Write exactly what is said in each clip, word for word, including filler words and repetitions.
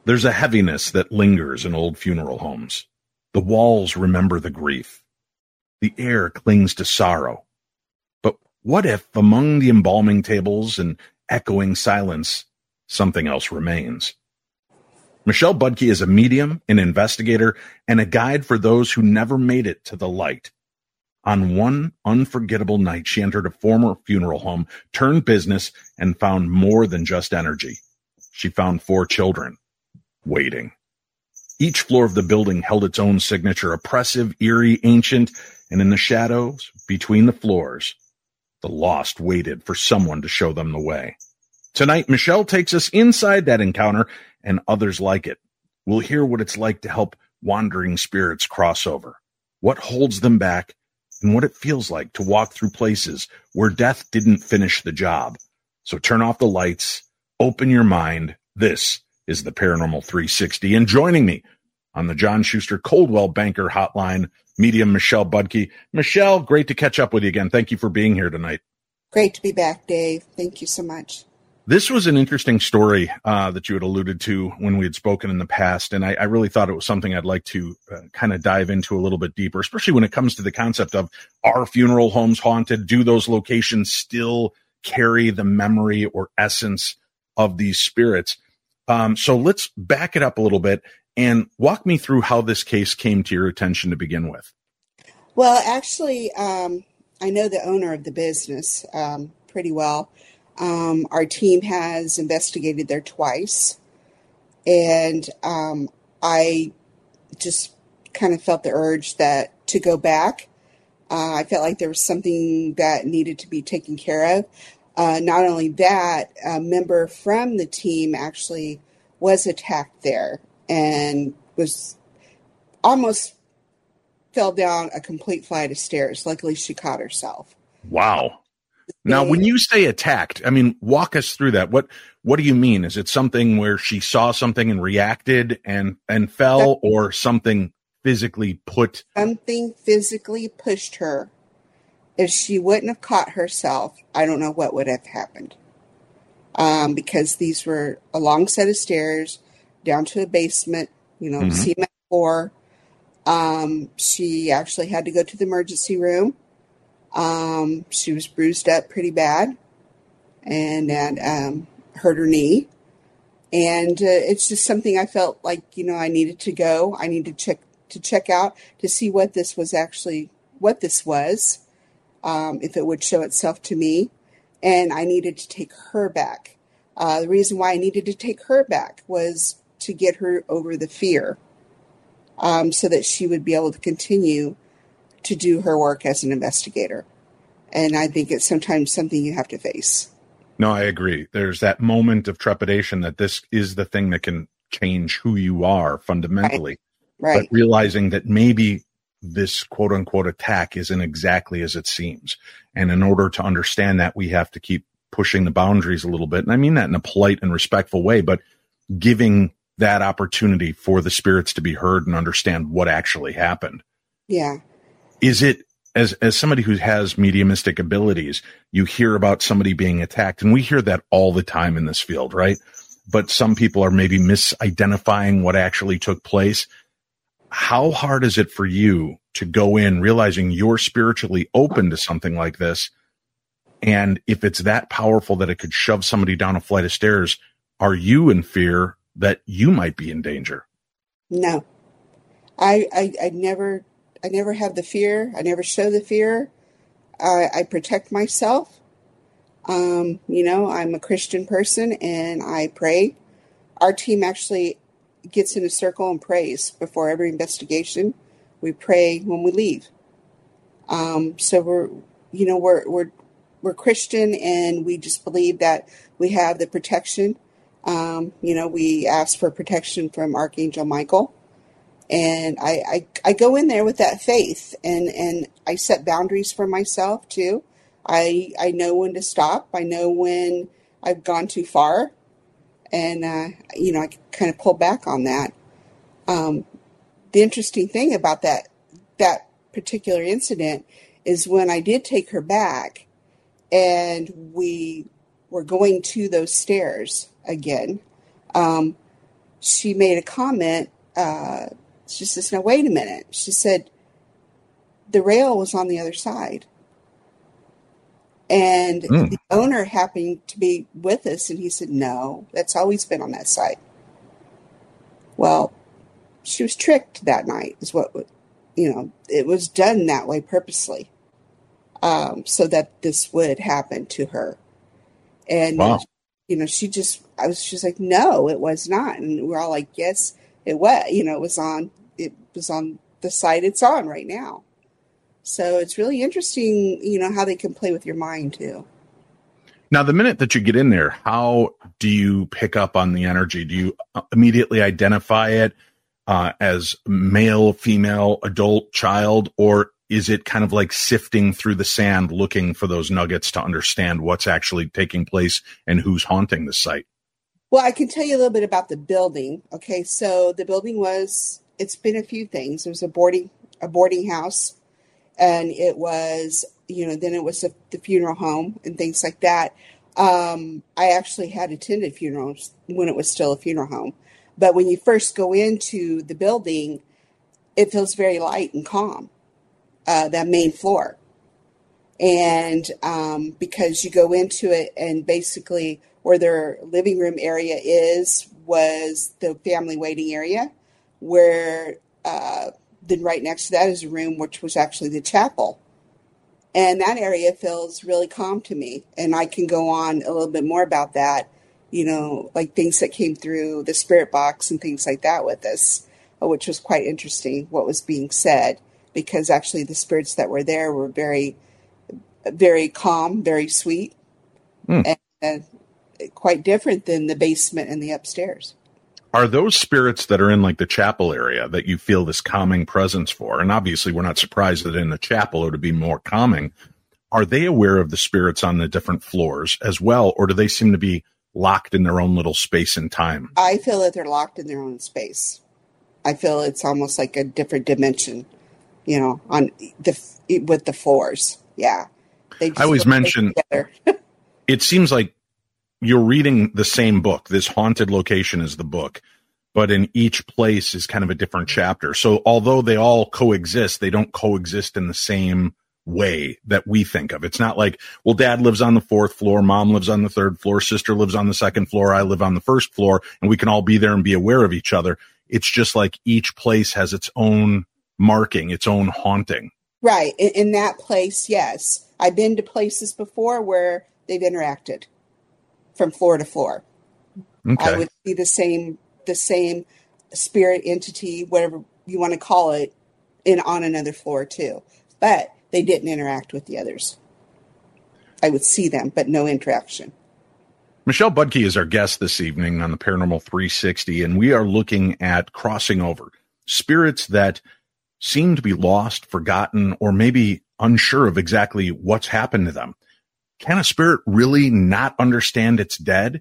There's a heaviness that lingers in old funeral homes. The walls remember the grief. The air clings to sorrow. But what if, among the embalming tables and echoing silence, something else remains? Michelle Budke is a medium, an investigator, and a guide for those who never made it to the light. On one unforgettable night, she entered a former funeral home, turned business, and found more than just energy. She found four children waiting. Each floor of the building held its own signature, oppressive, eerie, ancient, and in the shadows between the floors, the lost waited for someone to show them the way. Tonight, Michelle takes us inside that encounter and others like it. We'll hear what it's like to help wandering spirits cross over, what holds them back, and what it feels like to walk through places where death didn't finish the job. So turn off the lights, open your mind. This is the Paranormal three sixty. And joining me on the John Schuster Coldwell Banker Hotline, medium Michelle Budke. Michelle, great to catch up with you again. Thank you for being here tonight. Great to be back, Dave. Thank you so much. This was an interesting story uh, that you had alluded to when we had spoken in the past, and I, I really thought it was something I'd like to uh, kind of dive into a little bit deeper, especially when it comes to the concept of, are funeral homes haunted? Do those locations still carry the memory or essence of these spirits? Um, so let's back it up a little bit and walk me through how this case came to your attention to begin with. Well, actually, um, I know the owner of the business um, pretty well. Um, our team has investigated there twice, and um, I just kind of felt the urge that to go back. Uh, I felt like there was something that needed to be taken care of. Uh, not only that, a member from the team actually was attacked there and was almost fell down a complete flight of stairs. Luckily, she caught herself. Wow. Now, when you say attacked, I mean, walk us through that. What what do you mean? Is it something where she saw something and reacted and, and fell, or something physically put? Something physically pushed her. If she wouldn't have caught herself, I don't know what would have happened. Um, because these were a long set of stairs down to a basement, you know, mm-hmm. cement floor. Um, she actually had to go to the emergency room. Um, she was bruised up pretty bad and that, um, hurt her knee. And, uh, it's just something I felt like, you know, I needed to go. I needed to check, to check out to see what this was actually, what this was, um, if it would show itself to me. And I needed to take her back. Uh, the reason why I needed to take her back was to get her over the fear, um, so that she would be able to continue to do her work as an investigator. And I think it's sometimes something you have to face. No, I agree. There's that moment of trepidation that this is the thing that can change who you are fundamentally. Right. Right. But realizing that maybe this quote unquote attack isn't exactly as it seems. And in order to understand that, we have to keep pushing the boundaries a little bit. And I mean that in a polite and respectful way, but giving that opportunity for the spirits to be heard and understand what actually happened. Yeah. Is it, as as somebody who has mediumistic abilities, you hear about somebody being attacked, and we hear that all the time in this field, right? But some people are maybe misidentifying what actually took place. How hard is it for you to go in realizing you're spiritually open to something like this? And if it's that powerful that it could shove somebody down a flight of stairs, are you in fear that you might be in danger? No, I, I, I never, I never have the fear. I never show the fear. I, I protect myself. Um, you know, I'm a Christian person and I pray. Our team actually gets in a circle and prays before every investigation. We pray when we leave. Um, so we're, you know, we're, we're, we're Christian, and we just believe that we have the protection. Um, you know, we ask for protection from Archangel Michael, and I, I, I go in there with that faith, and, and I set boundaries for myself too. I, I know when to stop. I know when I've gone too far, and, uh, you know, I kind of pull back on that. Um, the interesting thing about that, that particular incident is when I did take her back and we were going to those stairs again, um, she made a comment. Uh, she says, "Now wait a minute." She said, "The rail was on the other side." And Mm. the owner happened to be with us, and he said, "No, that's always been on that side." Well, she was tricked that night, is what, you know, it was done that way purposely, um, so that this would happen to her. And, Wow. you know, she just, I was just like, "No, it was not." And we're all like, "Yes, it was." You know, it was on, it was on the side it's on right now. So it's really interesting, you know, how they can play with your mind too. Now, the minute that you get in there, how do you pick up on the energy? Do you immediately identify it uh, as male, female, adult, child, or is it kind of like sifting through the sand looking for those nuggets to understand what's actually taking place and who's haunting the site? Well, I can tell you a little bit about the building. Okay, so the building was, it's been a few things. It was a boarding, a boarding house, and it was, you know, then it was a, the funeral home and things like that. Um, I actually had attended funerals when it was still a funeral home. But when you first go into the building, it feels very light and calm, uh, that main floor. And um, because you go into it, and basically where their living room area is was the family waiting area, where uh, then right next to that is a room which was actually the chapel. And that area feels really calm to me. And I can go on a little bit more about that, you know, like things that came through the spirit box and things like that with us, which was quite interesting what was being said, because actually the spirits that were there were very, very calm, very sweet, Mm. and, and quite different than the basement and the upstairs. Are those spirits that are in like the chapel area that you feel this calming presence for? And obviously we're not surprised that in the chapel it would be more calming. Are they aware of the spirits on the different floors as well? Or do they seem to be locked in their own little space and time? I feel that they're locked in their own space. I feel it's almost like a different dimension, you know, on the, with the floors. Yeah. They just I always mention, it seems like you're reading the same book. This haunted location is the book, but in each place is kind of a different chapter. So although they all coexist, they don't coexist in the same way that we think of. It's not like, well, dad lives on the fourth floor, mom lives on the third floor, sister lives on the second floor, I live on the first floor, and we can all be there and be aware of each other. It's just like each place has its own marking, its own haunting. Right. In, in that place, yes. I've been to places before where they've interacted from floor to floor. Okay. I would see the same, the same spirit entity, whatever you want to call it, in on another floor too. But they didn't interact with the others. I would see them, but no interaction. Michelle Budke is our guest this evening on the Paranormal three sixty, and we are looking at crossing over spirits that seem to be lost, forgotten, or maybe unsure of exactly what's happened to them. Can a spirit really not understand it's dead?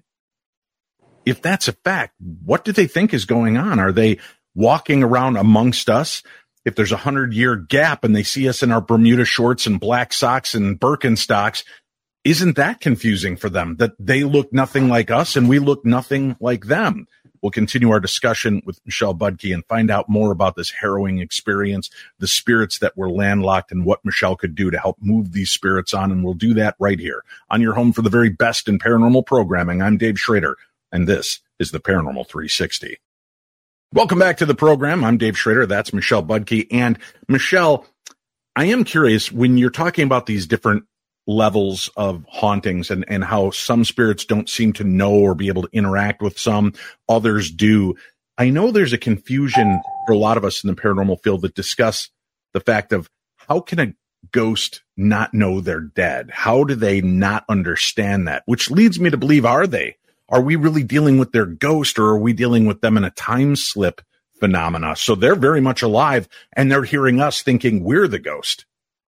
If that's a fact, what do they think is going on? Are they walking around amongst us? If there's a hundred-year gap and they see us in our Bermuda shorts and black socks and Birkenstocks, isn't that confusing for them, that they look nothing like us and we look nothing like them? We'll continue our discussion with Michelle Budke and find out more about this harrowing experience, the spirits that were landlocked, and what Michelle could do to help move these spirits on. And we'll do that right here on your home for the very best in paranormal programming. I'm Dave Schrader, and this is the Paranormal three sixty. Welcome back to the program. I'm Dave Schrader. That's Michelle Budke. And Michelle, I am curious, when you're talking about these different levels of hauntings and, and how some spirits don't seem to know or be able to interact with some, others do. I know there's a confusion for a lot of us in the paranormal field that discuss the fact of how can a ghost not know they're dead? How do they not understand that? Which leads me to believe, are they? Are we really dealing with their ghost, or are we dealing with them in a time slip phenomena? So they're very much alive and they're hearing us thinking we're the ghost.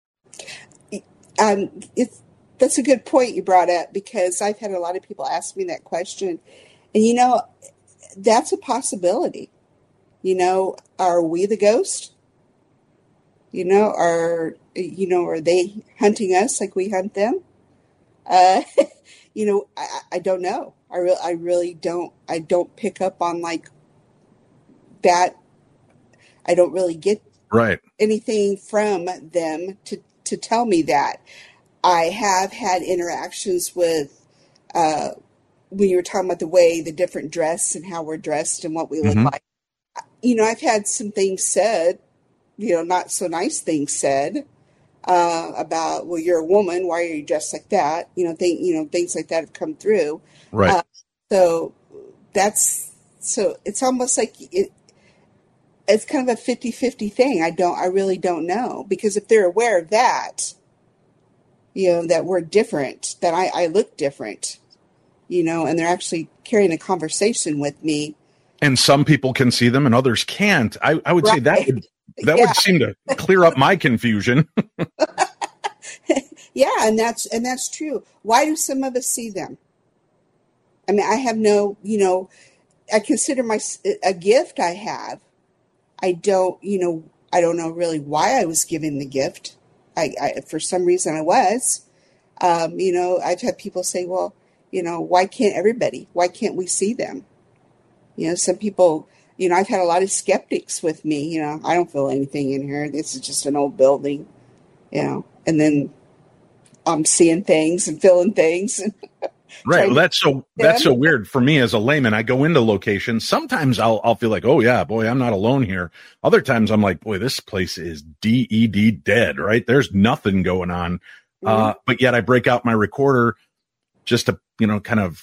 Um, it's, that's a good point you brought up, because I've had a lot of people ask me that question. And, you know, that's a possibility. You know, are we the ghost? You know, are, you know, are they hunting us like we hunt them? Uh, you know, I, I don't know. I, re- I really don't, I don't pick up on like that I don't really get right. anything from them to, to tell me that. I have had interactions with, uh, when you were talking about the way the different dress and how we're dressed and what we look Mm-hmm. like. You know, I've had some things said, you know, not so nice things said, uh, about, well, you're a woman. Why are you dressed like that? You know, think, you know, things like that have come through. Right. Uh, so that's, so it's almost like it, it's kind of a fifty-fifty thing. I don't, I really don't know, because if they're aware of that, you know, that we're different, that I, I look different, you know, and they're actually carrying a conversation with me. And some people can see them and others can't. I, I would Right. say that would, that Yeah. would seem to clear up my confusion. Yeah. And that's, and that's true. Why do some of us see them? I mean, I have no, you know, I consider my, a gift I have. I don't, you know, I don't know really why I was given the gift. I, I for some reason I was, um, you know, I've had people say, well, you know, why can't everybody, why can't we see them? You know, some people, you know, I've had a lot of skeptics with me, you know, I don't feel anything in here. This is just an old building, you know, and then I'm seeing things and feeling things. Right. Well, that's so, that's so weird for me as a layman. I go into locations. Sometimes I'll, I'll feel like, oh yeah, boy, I'm not alone here. Other times I'm like, boy, this place is D E D dead, right? There's nothing going on. Mm-hmm. Uh, but yet I break out my recorder just to, you know, kind of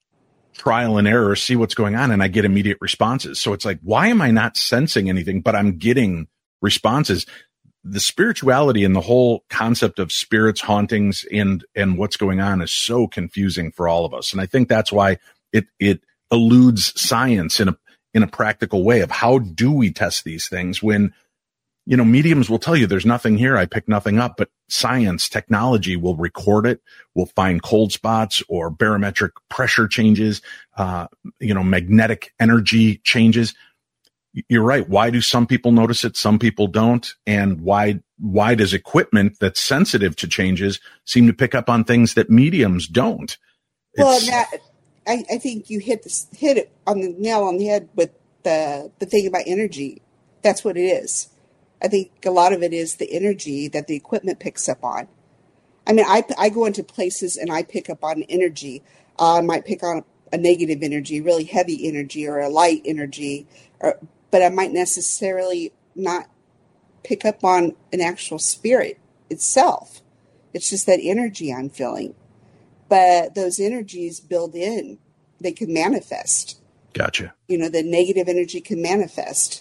trial and error, see what's going on. And I get immediate responses. So it's like, why am I not sensing anything, but I'm getting responses? The spirituality and the whole concept of spirits, hauntings, and, and what's going on is so confusing for all of us. And I think that's why it, it eludes science in a, in a practical way of how do we test these things when, you know, mediums will tell you there's nothing here. I pick nothing up, but science, technology will record it. We'll find cold spots or barometric pressure changes, uh, you know, magnetic energy changes. You're right. Why do some people notice it? Some people don't. And why, why does equipment that's sensitive to changes seem to pick up on things that mediums don't? Well, that, I, I think you hit this, hit it on the nail on the head with the, the thing about energy. That's what it is. I think a lot of it is the energy that the equipment picks up on. I mean, I, I go into places and I pick up on energy. Uh, I might pick on a negative energy, really heavy energy, or a light energy, or, but I might necessarily not pick up on an actual spirit itself. It's just that energy I'm feeling. But those energies build in. They can manifest. Gotcha. You know, the negative energy can manifest.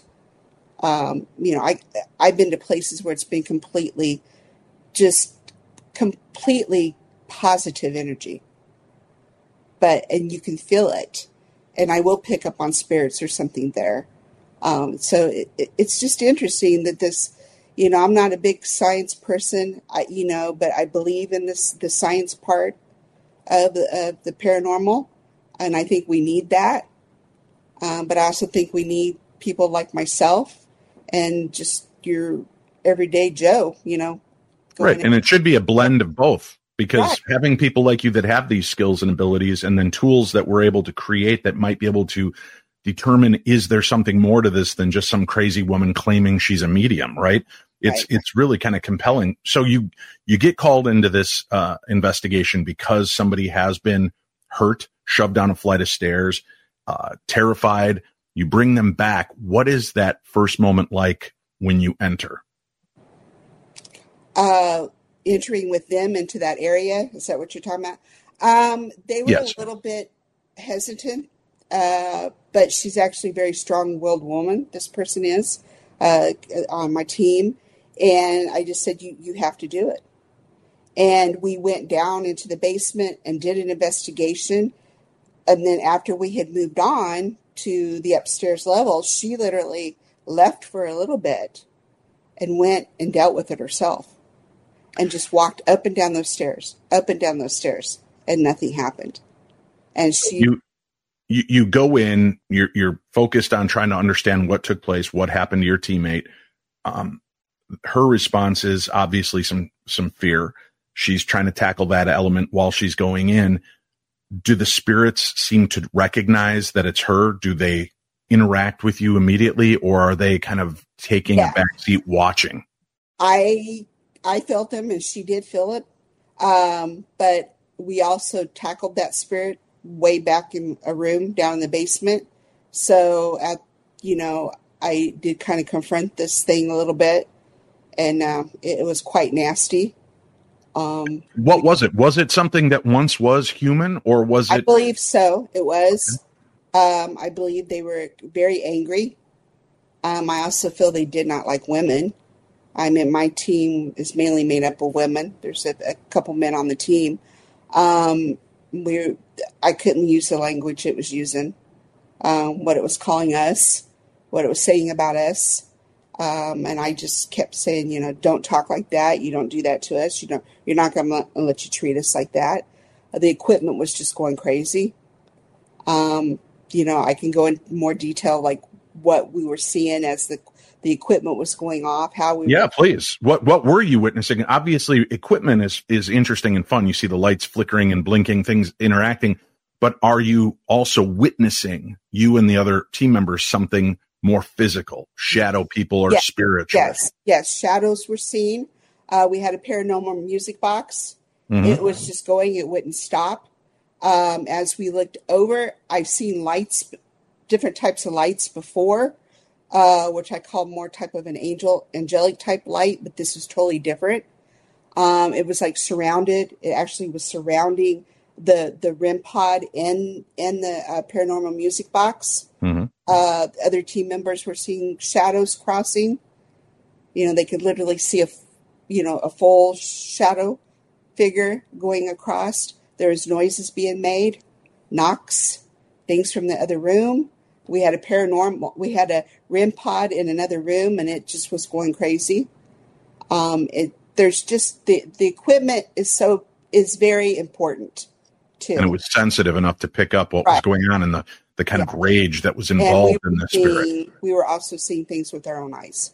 Um, you know, I, I've been to places where it's been completely, just completely positive energy. But, and you can feel it. And I will pick up on spirits or something there. Um, so it, it, it's just interesting that this, you know, I'm not a big science person, I, you know, but I believe in this, the science part of, of the paranormal. And I think we need that. Um, but I also think we need people like myself and just your everyday Joe, you know. Right. And it should be a blend of both, because right. having people like you that have these skills and abilities, and then tools that we're able to create that might be able to determine, is there something more to this than just some crazy woman claiming she's a medium, right? It's, right. it's really kind of compelling. So you, you get called into this uh, investigation because somebody has been hurt, shoved down a flight of stairs, uh, terrified. You bring them back. What is that first moment like when you enter? Uh, entering with them into that area. Is that what you're talking about? Um, they were yes. a little bit hesitant. Uh, but she's actually a very strong-willed woman. This person is uh, on my team. And I just said, you, you have to do it. And we went down into the basement and did an investigation. And then after we had moved on to the upstairs level, she literally left for a little bit and went and dealt with it herself and just walked up and down those stairs, up and down those stairs, and nothing happened. And she... You- You, you go in, you're, you're focused on trying to understand what took place, what happened to your teammate. Um, her response is obviously some, some fear. She's trying to tackle that element while she's going in. Do the spirits seem to recognize that it's her? Do they interact with you immediately, or are they kind of taking Yeah. a back seat watching? I I felt them and she did feel it. Um, but we also tackled that spirit way back in a room down in the basement. So at, you know, I did kind of confront this thing a little bit, and uh, it, it was quite nasty. Um, What was it? Was it something that once was human, or was I it? believe so. It was. Um, I believe they were very angry. Um, I also feel they did not like women. I mean, my team is mainly made up of women. There's a, a couple men on the team. Um, we, I couldn't use the language it was using, um, what it was calling us, what it was saying about us. Um, and I just kept saying, you know, don't talk like that. You don't do that to us. You don't, you're not going to let you treat us like that. Uh, the equipment was just going crazy. Um, you know, I can go into more detail, like what we were seeing as the the equipment was going off, how we Yeah, were, please. What what were you witnessing? Obviously, equipment is is interesting and fun. You see the lights flickering and blinking, things interacting. But are you also witnessing, you and the other team members, something more physical, shadow people or yes, spiritual? yes, yes. Shadows were seen. Uh, we had a paranormal music box. Mm-hmm. It was just going; it wouldn't stop. Um, as we looked over, I've seen lights, different types of lights before. Uh, which I call more type of an angel, angelic type light, but this was totally different. Um, it was like surrounded. It actually was surrounding the the REM pod in in the uh, paranormal music box. Mm-hmm. Uh, other team members were seeing shadows crossing. You know, they could literally see a, you know, a full shadow figure going across. There was noises being made, knocks, things from the other room. We had a paranormal, we had a REM pod in another room, and it just was going crazy. Um, it, there's just, the, the equipment is so, is very important too. And it was sensitive enough to pick up what Right. was going on and the, the kind Yeah. of rage that was And involved we in were the spirit. seeing, we were also seeing things with our own eyes.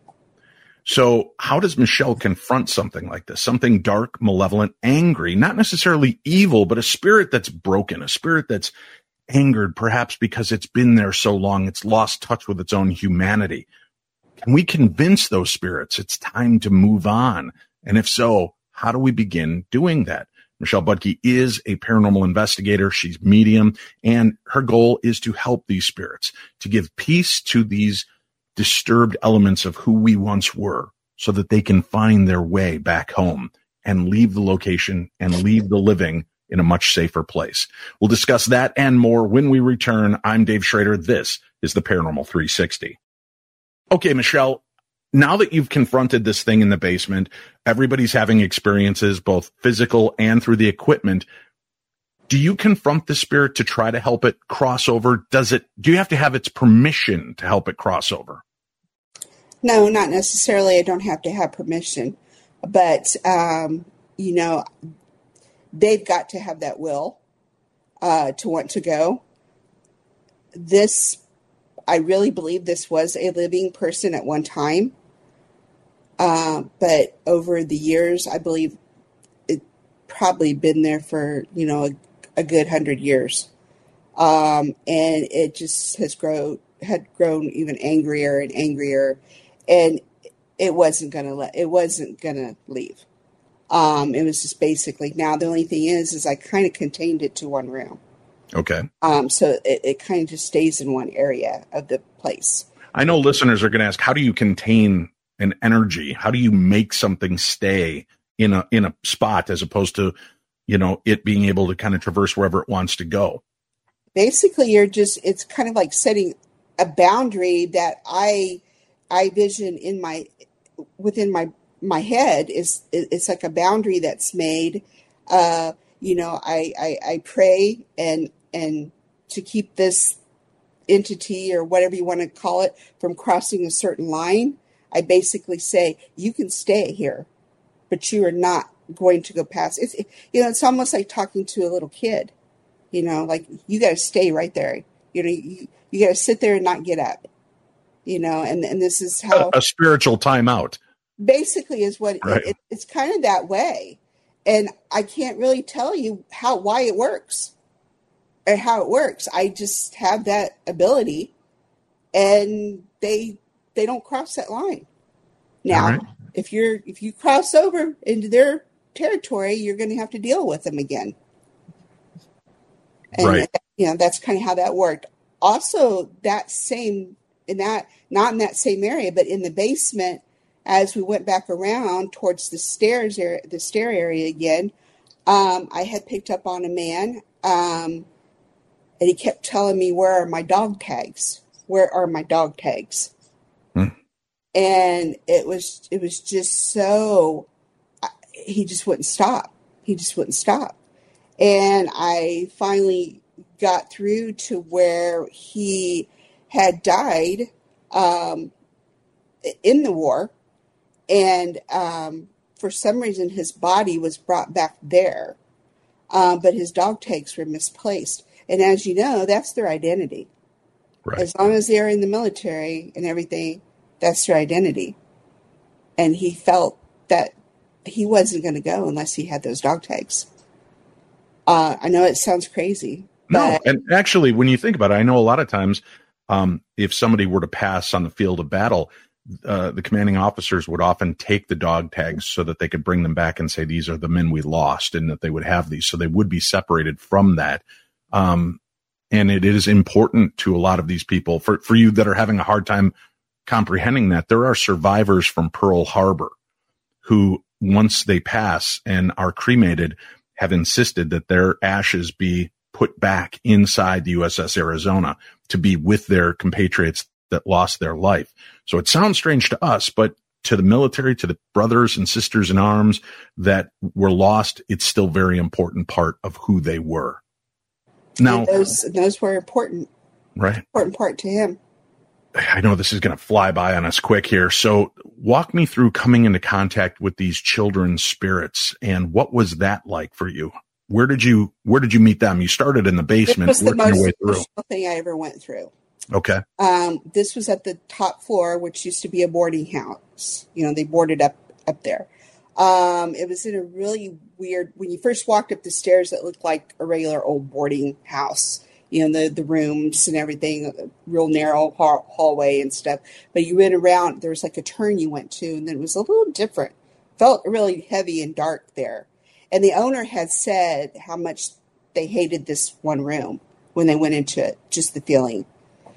So how does Michelle confront something like this? Something dark, malevolent, angry, not necessarily evil, but a spirit that's broken, a spirit that's angered, perhaps because it's been there so long, it's lost touch with its own humanity. Can we convince those spirits it's time to move on? And if so, how do we begin doing that? Michelle Budke is a paranormal investigator. She's medium, and her goal is to help these spirits, to give peace to these disturbed elements of who we once were, so that they can find their way back home and leave the location and leave the living in a much safer place. We'll discuss that and more when we return. I'm Dave Schrader. This is the Paranormal three sixty. Okay, Michelle, now that you've confronted this thing in the basement, everybody's having experiences, both physical and through the equipment. Do you confront the spirit to try to help it cross over? Does it, do you have to have its permission to help it cross over? No, not necessarily. I don't have to have permission, but, um, you know, they've got to have that will uh, to want to go. This, I really believe this was a living person at one time. Uh, but over the years, I believe it probably been there for, you know, a, a good hundred years. Um, and it just has grown, had grown even angrier and angrier. And it wasn't going to let, it wasn't going to leave. Um, it was just basically, now the only thing is, is I kind of contained it to one room. Okay. Um, so it, it kind of just stays in one area of the place. I know listeners are going to ask, how do you contain an energy? How do you make something stay in a, in a spot as opposed to, you know, it being able to kind of traverse wherever it wants to go? Basically, you're just, it's kind of like setting a boundary that I, I vision in my, within my, my head is, it's like a boundary that's made. Uh, you know, I, I, I pray and, and to keep this entity or whatever you want to call it from crossing a certain line. I basically say, you can stay here, but you are not going to go past. It's, you know, it's almost like talking to a little kid, you know, like you got to stay right there. You know, you, you got to sit there and not get up, you know, and, and this is how a, a spiritual timeout basically is what right. it, it, it's kind of that way. And I can't really tell you how, why it works or how it works. I just have that ability and they they don't cross that line. Now, All right. if you're if you cross over into their territory, you're going to have to deal with them again. And, right. you know, that's kind of how that worked. Also, that same, in that, not in that same area, but in the basement, as we went back around towards the stairs area, the stair area again, um, I had picked up on a man, um, and he kept telling me, where are my dog tags? Where are my dog tags? Hmm. And it was, it was just so, he just wouldn't stop. He just wouldn't stop. And I finally got through to where he had died um, in the war. And um, for some reason, his body was brought back there. Um, but his dog tags were misplaced. And as you know, that's their identity. Right. As long as they're in the military and everything, that's their identity. And he felt that he wasn't going to go unless he had those dog tags. Uh, I know it sounds crazy. But no, and actually, when you think about it, I know a lot of times um, if somebody were to pass on the field of battle, uh, the commanding officers would often take the dog tags so that they could bring them back and say, these are the men we lost, and that they would have these. So they would be separated from that. Um, and it is important to a lot of these people. For, for you that are having a hard time comprehending that, there are survivors from Pearl Harbor who, once they pass and are cremated, have insisted that their ashes be put back inside the U S S Arizona to be with their compatriots that lost their life. So it sounds strange to us, but to the military, to the brothers and sisters in arms that were lost, it's still a very important part of who they were. Now, and those, those were important, right? Important part to him. I know this is going to fly by on us quick here. So walk me through coming into contact with these children's spirits, and what was that like for you? Where did you, where did you meet them? You started in the basement. This was the most emotional thing I ever went through. Okay. Um, this was at the top floor, which used to be a boarding house. You know, they boarded up, up there. Um, it was in a really weird, when you first walked up the stairs, it looked like a regular old boarding house. You know, the, the rooms and everything, real narrow hall, hallway and stuff. But you went around, there was like a turn you went to, and then it was a little different. Felt really heavy and dark there. And the owner had said how much they hated this one room when they went into it, just the feeling.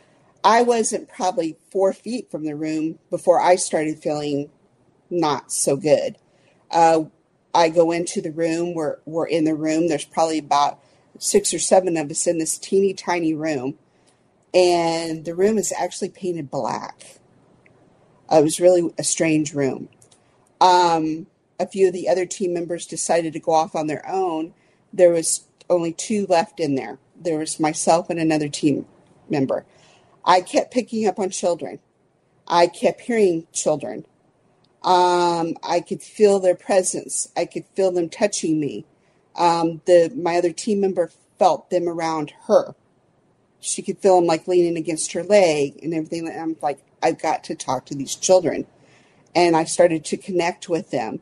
I wasn't probably four feet from the room before I started feeling not so good. Uh, I go into the room, we're, we're in the room, there's probably about six or seven of us in this teeny tiny room, and the room is actually painted black. Uh, it was really a strange room. Um, a few of the other team members decided to go off on their own. There was only two left in there. There was myself and another team member. I kept picking up on children. I kept hearing children. Um, I could feel their presence. I could feel them touching me. Um, the my other team member felt them around her. She could feel them like leaning against her leg and everything. And I'm like, I've got to talk to these children. And I started to connect with them.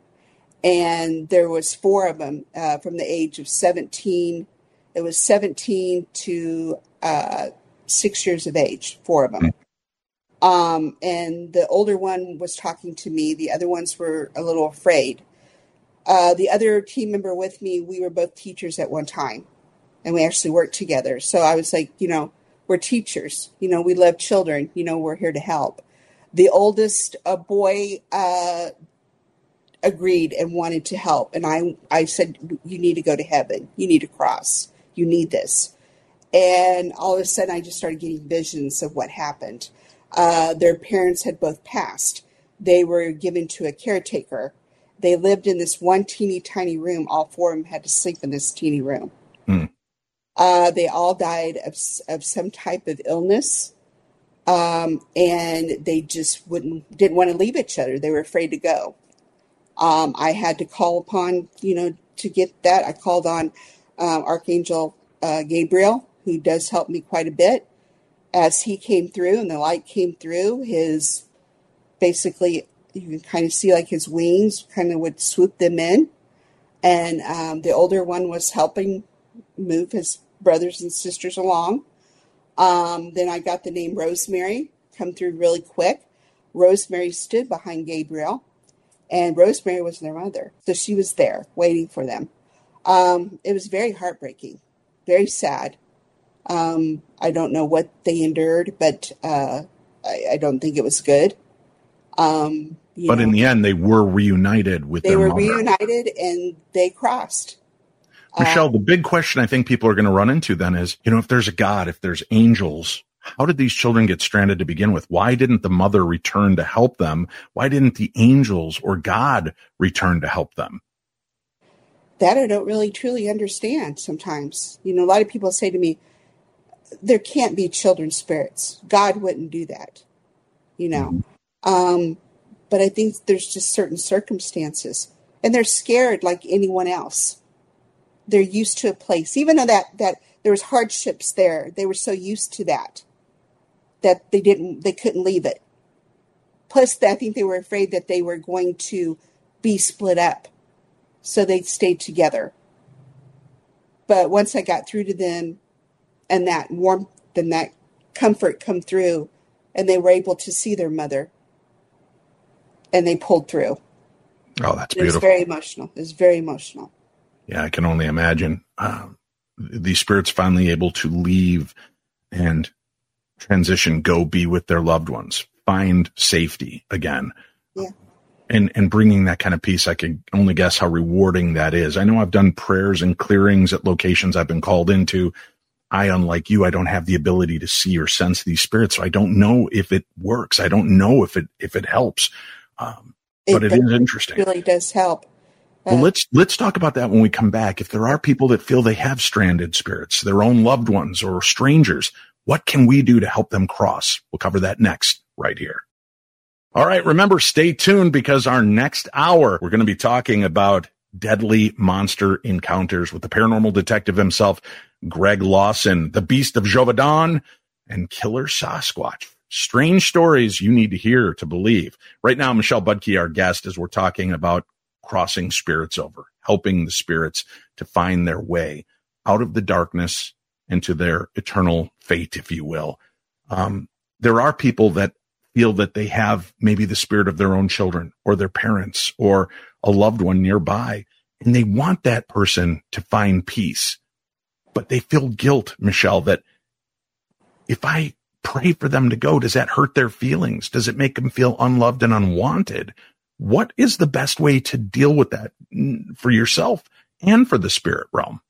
And there was four of them uh, from the age of seventeen. It was seventeen to uh, six years of age, four of them. Um, and the older one was talking to me. The other ones were a little afraid. Uh, the other team member with me, we were both teachers at one time, and we actually worked together. So I was like, you know, we're teachers. You know, we love children. You know, we're here to help. The oldest uh, boy uh, agreed and wanted to help. And I, I said, you need to go to heaven. You need to cross. You need this. And all of a sudden, I just started getting visions of what happened. Uh, their parents had both passed. They were given to a caretaker. They lived in this one teeny tiny room. All four of them had to sleep in this teeny room. Mm. Uh, they all died of, of some type of illness. Um, and they just wouldn't, didn't want to leave each other. They were afraid to go. Um, I had to call upon, you know, to get that. I called on um, Archangel uh, Gabriel, who does help me quite a bit. As he came through and the light came through, his basically, you can kind of see like his wings kind of would swoop them in. And um, the older one was helping move his brothers and sisters along. Um, then I got the name Rosemary come through really quick. Rosemary stood behind Gabriel, and Rosemary was their mother. So she was there waiting for them. Um, it was very heartbreaking, very sad. Um, I don't know what they endured, but uh, I, I don't think it was good. Um, but know, in the end, they were reunited with they their were mother. reunited and they crossed. Michelle, Uh, the big question I think people are going to run into then is, you know, if there's a God, if there's angels, how did these children get stranded to begin with? Why didn't the mother return to help them? Why didn't the angels or God return to help them? That I don't really truly understand sometimes. You know, a lot of people say to me, there can't be children spirits. God wouldn't do that, you know. Mm-hmm. Um, but I think there's just certain circumstances. And they're scared like anyone else. They're used to a place. Even though that, that there was hardships there, they were so used to that, that they didn't, they couldn't leave it. Plus, I think they were afraid that they were going to be split up. So they stayed together. But once I got through to them and that warmth and that comfort come through and they were able to see their mother and they pulled through. Oh, that's it beautiful. It was very emotional. It was very emotional. Yeah, I can only imagine. Um, these spirits finally able to leave and transition, go be with their loved ones, find safety again. Yeah. And, and bringing that kind of peace, I can only guess how rewarding that is. I know I've done prayers and clearings at locations I've been called into. I, unlike you, I don't have the ability to see or sense these spirits. So I don't know if it works. I don't know if it, if it helps. Um, but it, it is interesting. It really does help. Uh, well, let's, let's talk about that when we come back. If there are people that feel they have stranded spirits, their own loved ones or strangers, what can we do to help them cross? We'll cover that next right here. All right. Remember, stay tuned because our next hour, we're going to be talking about deadly monster encounters with the paranormal detective himself, Greg Lawson, the Beast of Jovadon, and Killer Sasquatch. Strange stories you need to hear to believe. Right now, Michelle Budke, our guest, as we're talking about crossing spirits over, helping the spirits to find their way out of the darkness into their eternal fate, if you will. Um, there are people that feel that they have maybe the spirit of their own children or their parents or a loved one nearby, and they want that person to find peace. But they feel guilt, Michelle, that if I pray for them to go, does that hurt their feelings? Does it make them feel unloved and unwanted? What is the best way to deal with that for yourself and for the spirit realm?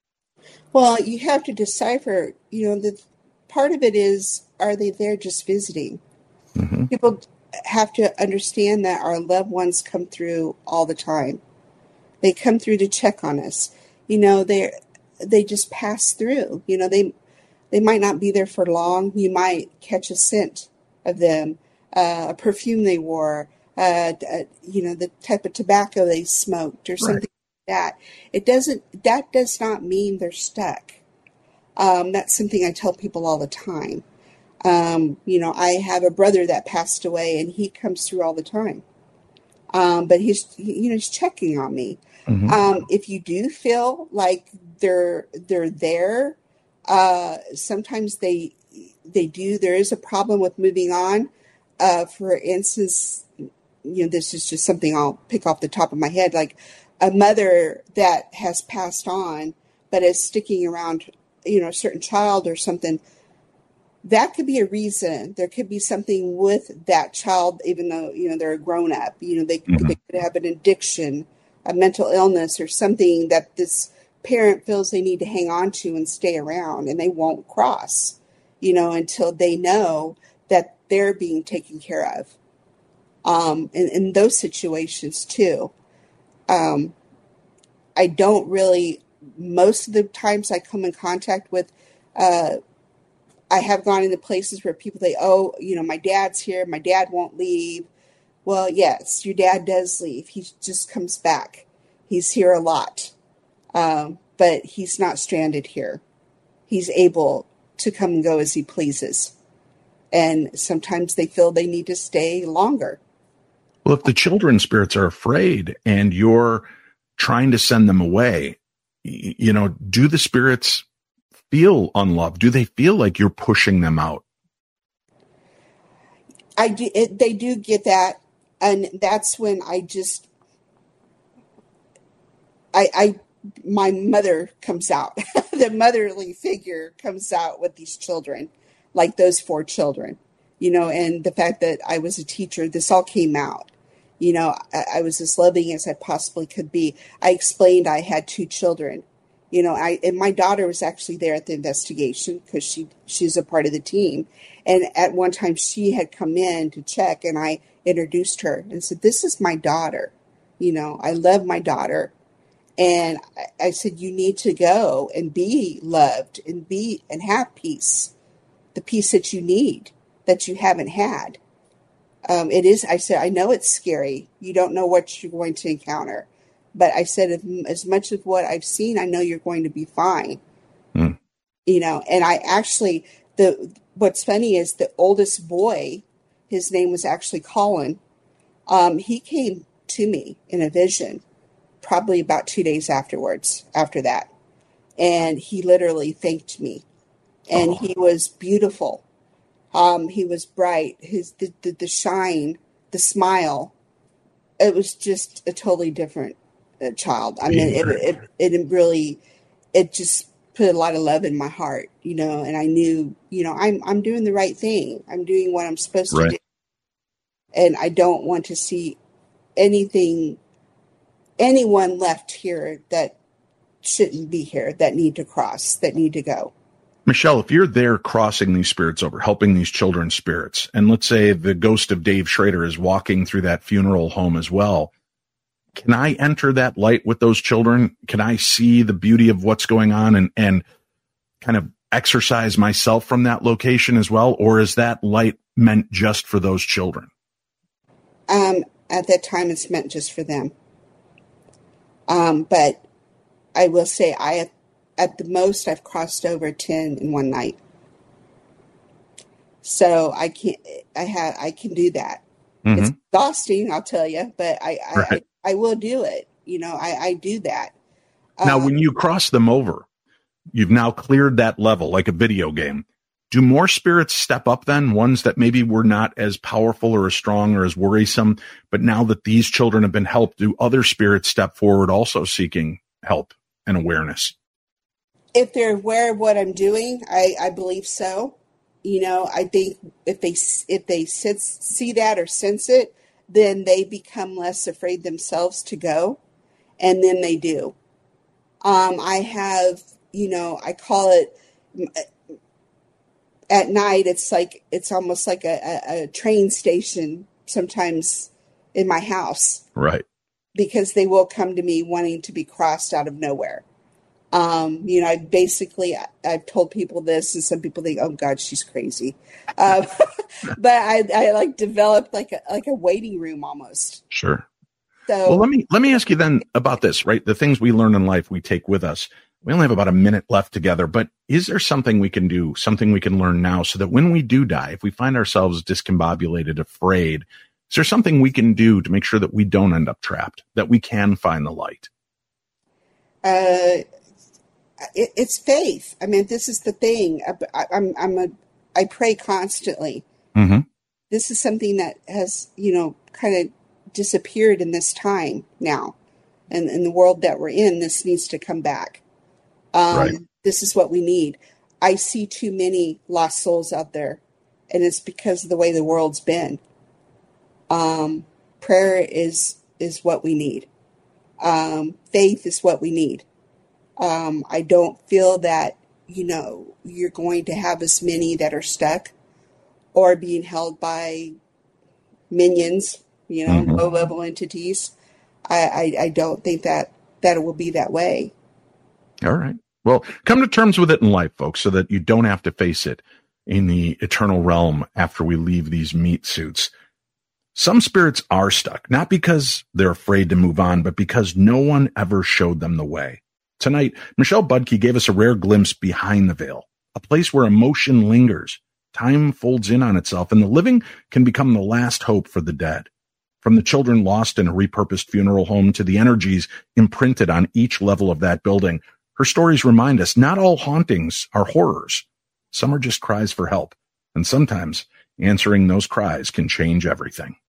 Well, you have to decipher, you know, the part of it is, are they there just visiting? Mm-hmm. People have to understand that our loved ones come through all the time. They come through to check on us. You know, they they just pass through. You know, they they might not be there for long. You might catch a scent of them, uh, a perfume they wore, uh, uh, you know, the type of tobacco they smoked or something right. like that. It doesn't. That does not mean they're stuck. Um, that's something I tell people all the time. Um, you know, I have a brother that passed away and he comes through all the time. Um, but he's, he, you know, he's checking on me. Mm-hmm. Um, if you do feel like they're, they're there, uh, sometimes they, they do, there is a problem with moving on. Uh, for instance, you know, this is just something I'll pick off the top of my head, like a mother that has passed on, but is sticking around, you know, a certain child or something. That could be a reason. There could be something with that child, even though, you know, they're a grown up. You know, they, mm-hmm. they could have an addiction, a mental illness, or something that this parent feels they need to hang on to and stay around, and they won't cross, you know, until they know that they're being taken care of. Um, in, in those situations too, um, I don't really, most of the times I come in contact with, uh, I have gone into places where people say, oh, you know, my dad's here. My dad won't leave. Well, yes, your dad does leave. He just comes back. He's here a lot. Um, but he's not stranded here. He's able to come and go as he pleases. And sometimes they feel they need to stay longer. Well, if the children's spirits are afraid and you're trying to send them away, you know, do the spirits feel unloved? Do they feel like you're pushing them out? I do. It, they do get that, and that's when I just, I, I, my mother comes out. The motherly figure comes out with these children, like those four children, you know, and the fact that I was a teacher, this all came out. You know, I, I was as loving as I possibly could be. I explained I had two children, you know, I, and my daughter was actually there at the investigation because she, she's a part of the team. And at one time she had come in to check, and I introduced her and said, this is my daughter. You know, I love my daughter. And I, I said, you need to go and be loved and be, and have peace, the peace that you need, that you haven't had. Um, it is, I said, I know it's scary. You don't know what you're going to encounter. But I said, if, as much of what I've seen, I know you're going to be fine. Mm. You know, and I actually, the what's funny is the oldest boy, his name was actually Colin. Um, he came to me in a vision probably about two days afterwards, after that. And he literally thanked me. And oh. He was beautiful. Um, he was bright. His the, the, the shine, the smile. It was just a totally different uh, child. I mean, it, it it really, it just put a lot of love in my heart, you know. And I knew, you know, I'm I'm doing the right thing. I'm doing what I'm supposed right. to do. And I don't want to see anything, anyone left here that shouldn't be here, that need to cross, that need to go. Michelle, if you're there crossing these spirits over, helping these children's spirits, and let's say the ghost of Dave Schrader is walking through that funeral home as well, can I enter that light with those children? Can I see the beauty of what's going on and, and kind of exercise myself from that location as well? Or is that light meant just for those children? Um, at that time, it's meant just for them. Um, but I will say I have, at the most, I've crossed over ten in one night. So I can't, I have, I can do that. Mm-hmm. It's exhausting, I'll tell you, but I, I, right. I, I will do it. You know, I, I do that. Now, um, when you cross them over, you've now cleared that level like a video game. Do more spirits step up then, ones that maybe were not as powerful or as strong or as worrisome, but now that these children have been helped, do other spirits step forward also seeking help and awareness? If they're aware of what I'm doing, I, I believe so. You know, I think if they if they sense, see that or sense it, then they become less afraid themselves to go, and then they do. Um, I have, you know, I call it, at night, it's like, it's almost like a, a, a train station sometimes in my house. Right. Because they will come to me wanting to be crossed out of nowhere. Um, you know, I basically, I, I've told people this, and some people think, oh God, she's crazy. Um, but I, I like developed like a, like a waiting room almost. Sure. So, well, let me, let me ask you then about this, right? The things we learn in life, we take with us. We only have about a minute left together, but is there something we can do, something we can learn now so that when we do die, if we find ourselves discombobulated, afraid, is there something we can do to make sure that we don't end up trapped, that we can find the light? Uh, it, it's faith. I mean, this is the thing. I, I'm, I'm a, I pray constantly. Mm-hmm. This is something that has, you know, kind of disappeared in this time now. And in the world that we're in, this needs to come back. Um, right. This is what we need. I see too many lost souls out there, and it's because of the way the world's been. Um, prayer is, is what we need. Um, faith is what we need. Um, I don't feel that, you know, you're going to have as many that are stuck or being held by minions, you know, mm-hmm. low-level entities. I, I, I don't think that, that it will be that way. All right. Well, come to terms with it in life, folks, so that you don't have to face it in the eternal realm after we leave these meat suits. Some spirits are stuck, not because they're afraid to move on, but because no one ever showed them the way. Tonight, Michelle Budke gave us a rare glimpse behind the veil, a place where emotion lingers, time folds in on itself, and the living can become the last hope for the dead. From the children lost in a repurposed funeral home to the energies imprinted on each level of that building, her stories remind us not all hauntings are horrors. Some are just cries for help. And sometimes Answering those cries can change everything.